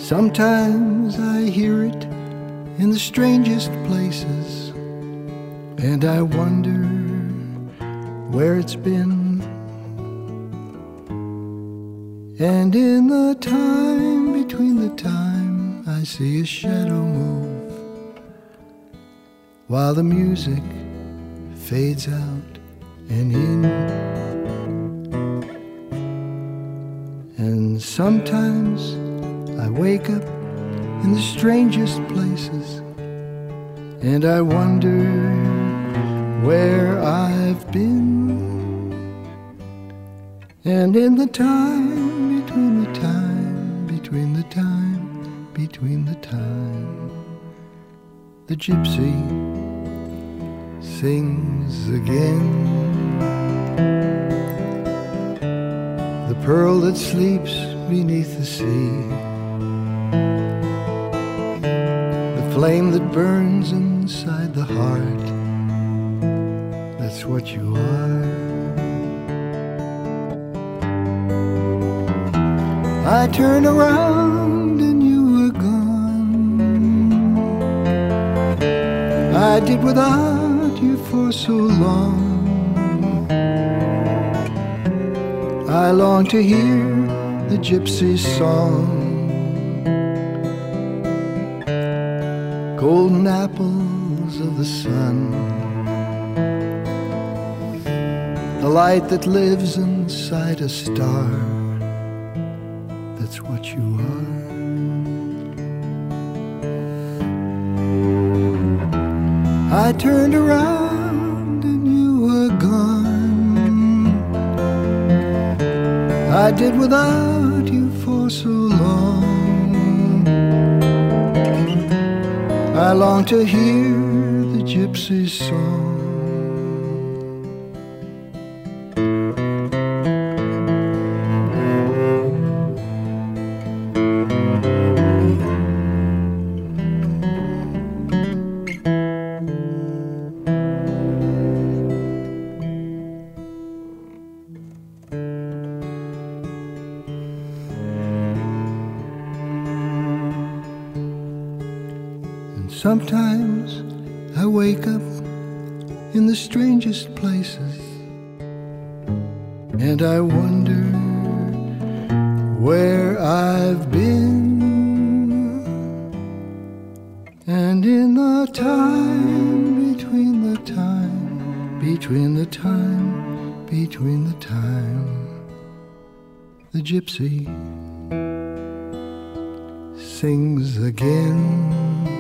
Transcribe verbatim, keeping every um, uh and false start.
Sometimes I hear it in the strangest places, and I wonder where it's been. And in the time between the time I see a shadow move, while the music fades out and in. And sometimes I wake up in the strangest places, and I wonder where I've been. And in the time between the time, between the time, between the time, the gypsy sings again. The pearl that sleeps beneath the sea, the flame that burns inside the heart, that's what you are. I turn around and you were gone. I did without you for so long. I long to hear the gypsy's song. Golden apples of the sun, the light that lives inside a star, that's what you are. I turned around and you were gone. I did without you for so long. I long to hear the gypsy's song. Sometimes I wake up in the strangest places, and I wonder where I've been. And in the time between the time, between the time, between the time, the gypsy sings again.